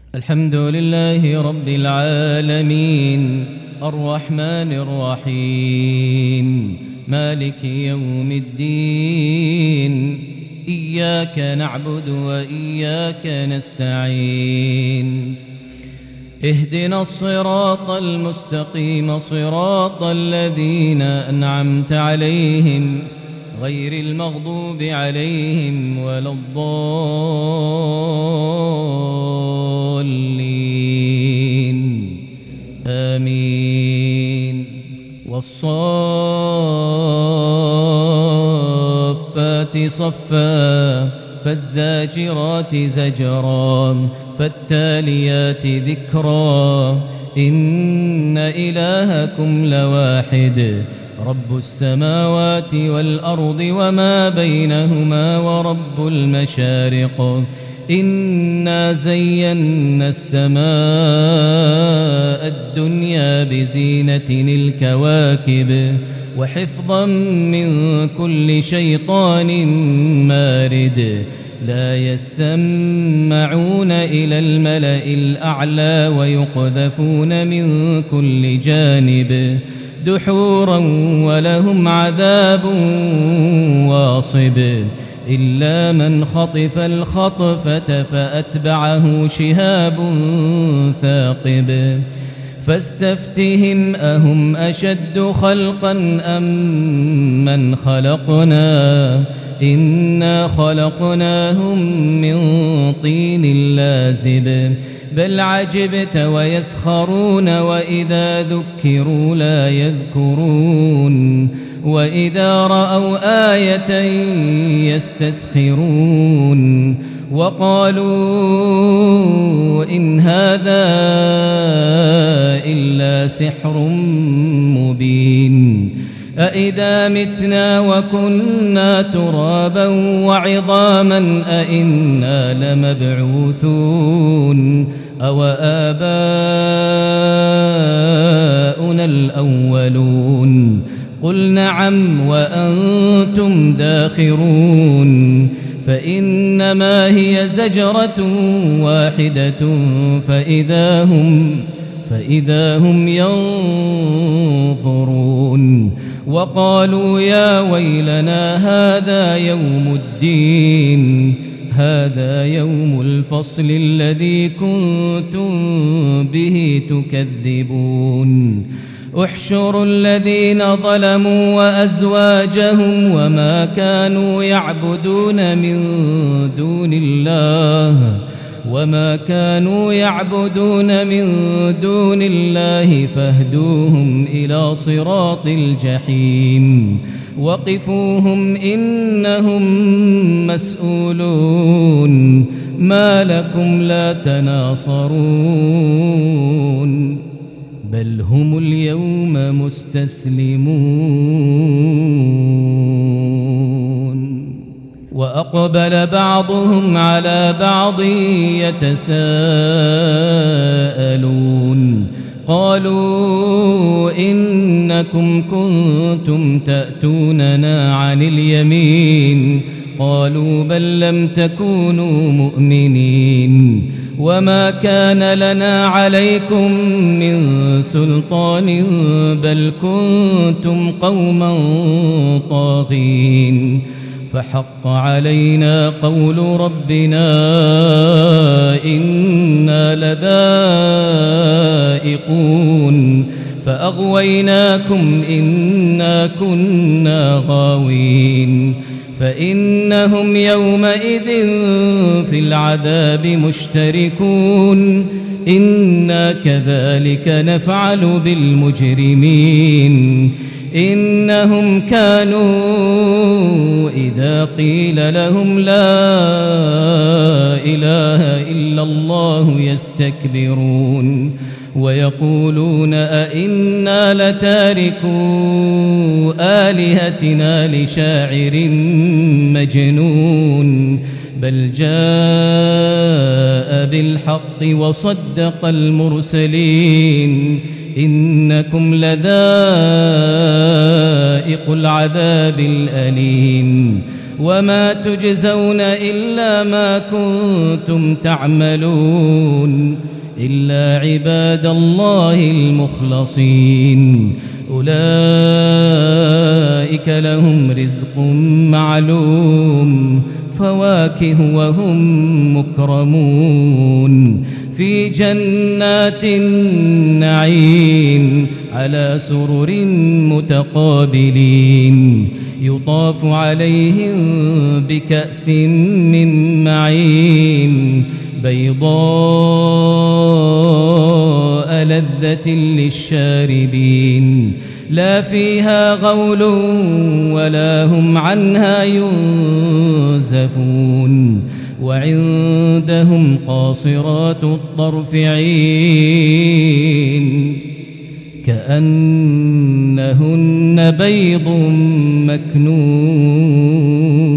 الحمد لله رب العالمين الرحمن الرحيم مالك يوم الدين إياك نعبد وإياك نستعين اهدنا الصراط المستقيم صراط الذين أنعمت عليهم غير المغضوب عليهم ولا الضالين آمين والصافات صفا فالزاجرات زجرا فالتاليات ذكرا إن إلهكم لواحد رب السماوات والأرض وما بينهما ورب المشارق إنا زينا السماء الدنيا بزينة الكواكب وحفظا من كل شيطان مارد لا يسمعون إلى الملأ الأعلى ويقذفون من كل جانب دحورا ولهم عذاب واصب إلا من خطف الخطفة فأتبعه شهاب ثاقب فاستفتهم أهم أشد خلقا أم من خلقنا إنا خلقناهم من طين لازب بل عجبت ويسخرون وإذا ذكروا لا يذكرون وإذا رأوا آية يستسخرون وقالوا إن هذا إلا سحر مبين أإذا متنا وكنا ترابا وعظاما أإنا لمبعوثون أو آباؤنا الأولون قل نعم وأنتم داخرون فإنما هي زجرة واحدة فإذا هم ينظرون وقالوا يا ويلنا هذا يوم الفصل الذي كنتم به تكذبون احشروا الذين ظلموا وأزواجهم وما كانوا يعبدون من دون الله فاهدوهم إلى صراط الجحيم وقفوهم إنهم مسؤولون ما لكم لا تناصرون بل هم اليوم مستسلمون وأقبل بعضهم على بعض يتساءلون قالوا إنكم كنتم تأتوننا عن اليمين قالوا بل لم تكونوا مؤمنين وما كان لنا عليكم من سلطان بل كنتم قوما طاغين فحق علينا قول ربنا إنا لذائقون فأغويناكم إنا كنا غاوين فإنهم يومئذ في العذاب مشتركون إنا كذلك نفعل بالمجرمين إنهم كانوا إذا قيل لهم لا إله إلا الله يستكبرون ويقولون أئنا لتاركو آلهتنا لشاعر مجنون بل جاء بالحق وصدق المرسلين إنكم لذائق العذاب الأليم وما تجزون إلا ما كنتم تعملون إلا عباد الله المخلصين أولئك لهم رزق معلوم فواكه وهم مكرمون في جنات النعيم على سرر متقابلين يطاف عليهم بكأس من معين بيضاء لذة للشاربين لا فيها غول ولا هم عنها ينزفون وعندهم قاصرات الطرف عين كأنهن بيض مكنون